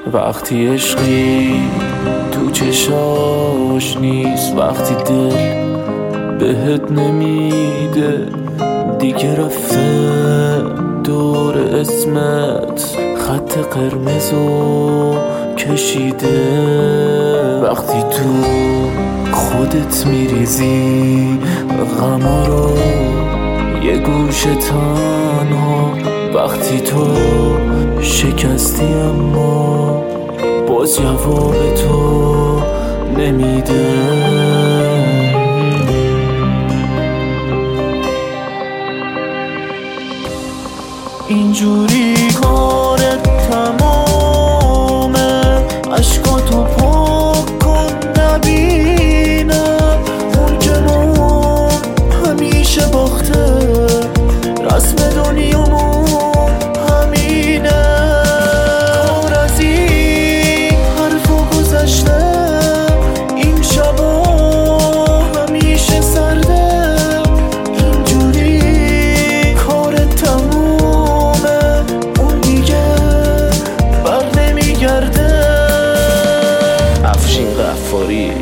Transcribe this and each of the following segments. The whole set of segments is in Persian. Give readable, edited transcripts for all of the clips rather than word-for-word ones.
وقتی عشقی تو چشاش نیست، وقتی دل بهت نمیده دیگه، رفته دور اسمت خط قرمزو کشیده. وقتی تو خودت میریزی غما رو یه گوشه تنها، وقتی تو شکستی اما باز جواب تو نمیده. اینجوری کارت تمامه، عشقاتو پاک کن نبینم اون جنوب همیشه باخته، رسم دنیامون همینه. کار از این حرفا گذشته، این شبا همیشه سرده. اینجوری کارت تمومه، اون دیگه بر نمیگرده. افشین غفاری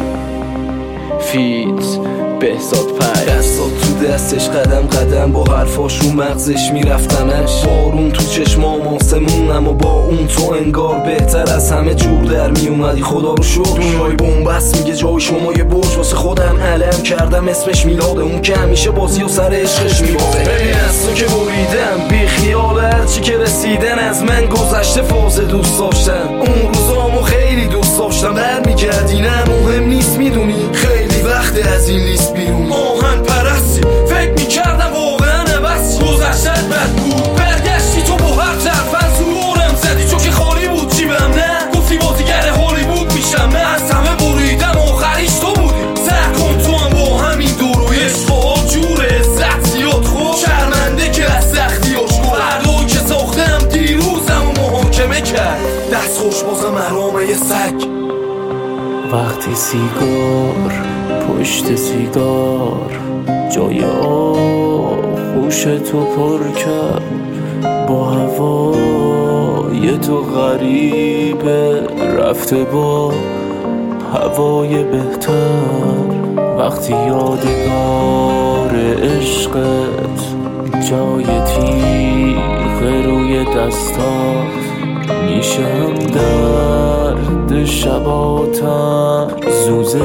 فیت بهزاد پای، دستات تو دستش قدم قدم با حرفاش رو مغزش میرفتمش. بارون تو چشمام آسمون، اما با اون تو انگار بهتر از همه جور در میومدی. خدا رو شکر دنیای بنبست میگه جای شما یه برج، واسه خودم علم کردم اسمش میلاده، اون که همیشه بازی و سر عشقش میبازه. ببین از تو که بریدم بی خیال، هرچی که رسیدن از من گذشته فاز دوست داشتم. اون روزامو خیلی دوست داشتم، برمیگردی نه مهم نیست میدونی، خیلی وقت از این لیست بیرون. آهن پرستی فکر میکردم واقعا عوض، گذشتت بد بود برگشتی تو با هر طرفن سرورم زدی، چون که خالی بود جیبم نه گفتی بازیگر هالیوود میشم. من از همه بریدم آخریش تو بودی، سر کن تو هم با همین دور و عشقا جور عزت زیاد خوب شرمنده که از سختی آشکو هردوی که ساختم دیروزم و محاکمه کرد، دست خوش بازم حرامه یه سگ. وقتی سیگار پشت سیگار جای آغوش تو پر کرد، با هوای تو غریبه رفته با هوای بهتر. وقتی یادگار عشقت جای تیغ روی دستات میشه، هم درد شباتم زوزه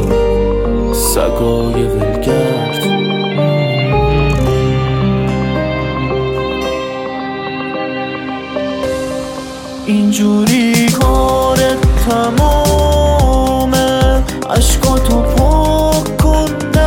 سگای ولگرد. اینجوری کارت تمامه، عشقاتو پاک کن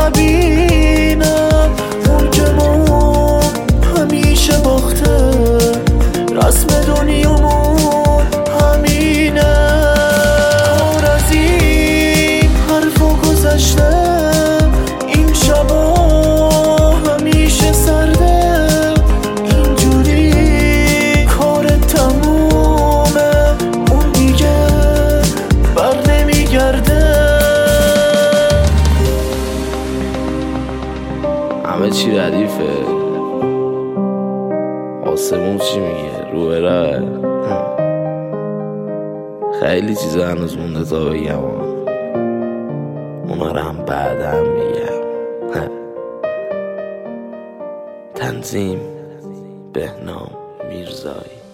نبینم اون جنوب همیشه باخته، رسم دنیامون همینه. کار از این حرفا گذشته، این شبا همیشه سرده. اینجوری کارت تمومه، اون دیگه بر نمیگرده. همه چی ردیفه، آسمون چی میگه رو برای خیلی چیزا هنوز مونده تا بگم، اونا رو هم بعدم میگم. تنظیم بهنام میرزایی.